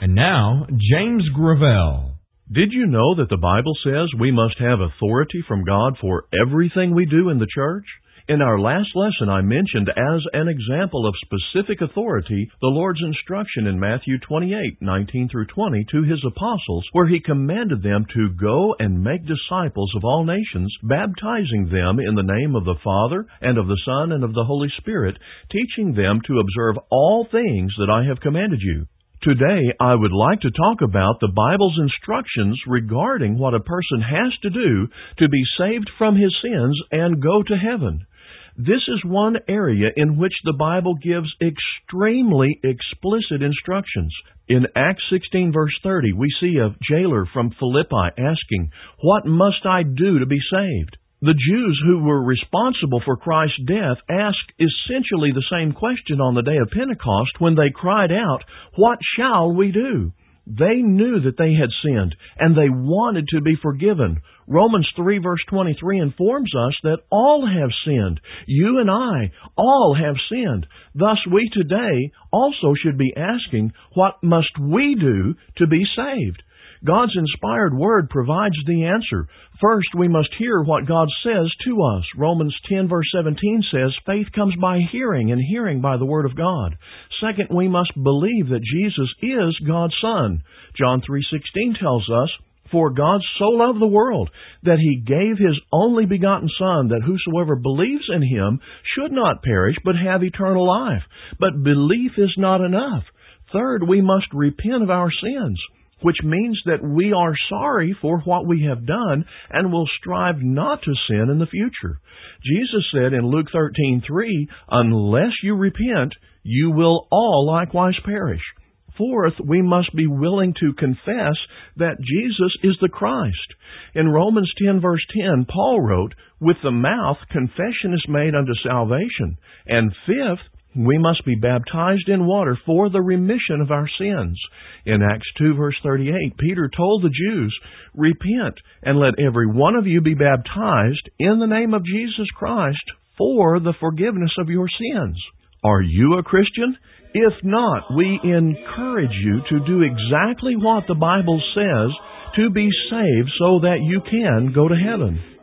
And now, James Gravel. Did you know that the Bible says we must have authority from God for everything we do in the church? In our last lesson, I mentioned as an example of specific authority the Lord's instruction in Matthew 28:19 through 20 to His apostles, where He commanded them to go and make disciples of all nations, baptizing them in the name of the Father, and of the Son, and of the Holy Spirit, teaching them to observe all things that I have commanded you. Today, I would like to talk about the Bible's instructions regarding what a person has to do to be saved from his sins and go to heaven. This is one area in which the Bible gives extremely explicit instructions. In Acts 16 verse 30, we see a jailer from Philippi asking, "What must I do to be saved?" The Jews who were responsible for Christ's death asked essentially the same question on the day of Pentecost when they cried out, "What shall we do?" They knew that they had sinned, and they wanted to be forgiven. Romans 3 verse 23 informs us that all have sinned. You and I, all have sinned. Thus we today also should be asking, what must we do to be saved? God's inspired Word provides the answer. First, we must hear what God says to us. Romans 10 verse 17 says, faith comes by hearing, and hearing by the Word of God. Second, we must believe that Jesus is God's Son. John 3:16 tells us, for God so loved the world that He gave His only begotten Son, that whosoever believes in Him should not perish, but have eternal life. But belief is not enough. Third, we must repent of our sins, which means that we are sorry for what we have done and will strive not to sin in the future. Jesus said in Luke 13:3, unless you repent, you will all likewise perish. Fourth, we must be willing to confess that Jesus is the Christ. In Romans 10 verse 10, Paul wrote, with the mouth confession is made unto salvation. And fifth, we must be baptized in water for the remission of our sins. In Acts 2 verse 38, Peter told the Jews, repent and let every one of you be baptized in the name of Jesus Christ for the forgiveness of your sins. Are you a Christian? If not, we encourage you to do exactly what the Bible says to be saved so that you can go to heaven.